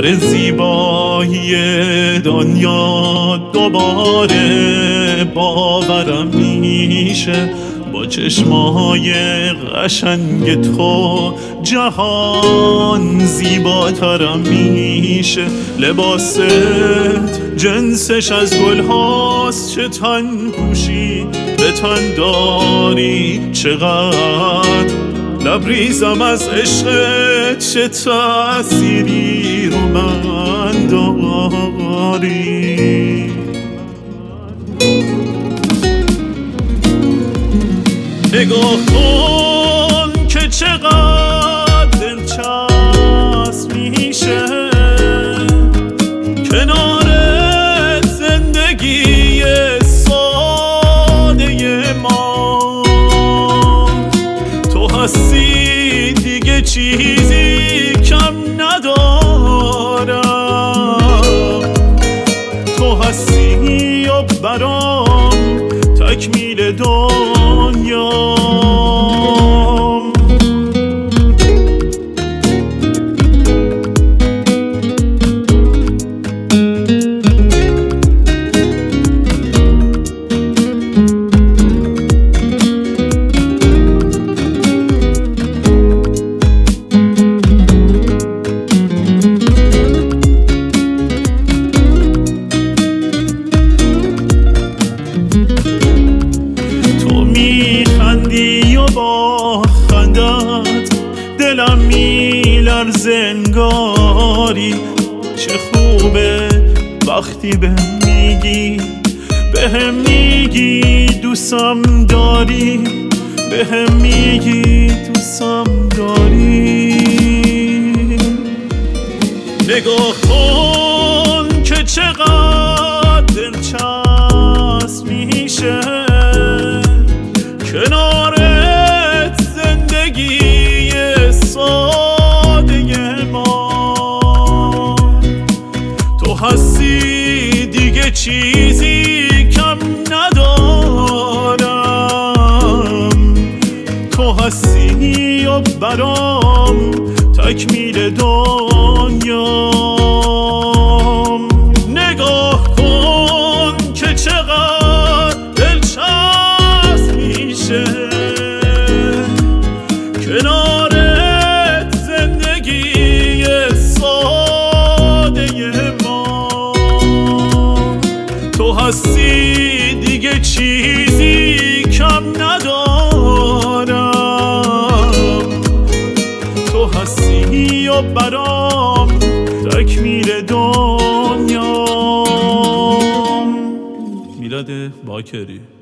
به زیبایی دنیا دوباره باورم میشه. با چشمای قشنگ تو جهان زیباترم میشه. لباست جنسش از گل هاست، چه تن پوشی به تن داری، چقدر لبریزم از عشقت، چه تأثیری رو من داری. نگاه کن که چقدر دلچسب میشه کنار زندگی ساده ما. تو هستی دیگه چیزی کم ندارم، تو هستی و برام تکمیل دنیا. با خندت دلم میلرزه انگاری، چه خوبه وقتی بهم میگی دوستم داری، بهم میگی دوستم داری. نگاه کن که چقدر دلچسب میشه کنارت زندگی ساده ما. تو هستی دیگه چیزی کم ندارم، تو هستی و برام تکمیل دنیام. نگاه کن که چقدر دلچسب میشه کنارت زندگی ساده ما. تو هستی دیگه چیزی کم ندارم، تو هستی و برام تکمیل دنیام. میلاد باکری.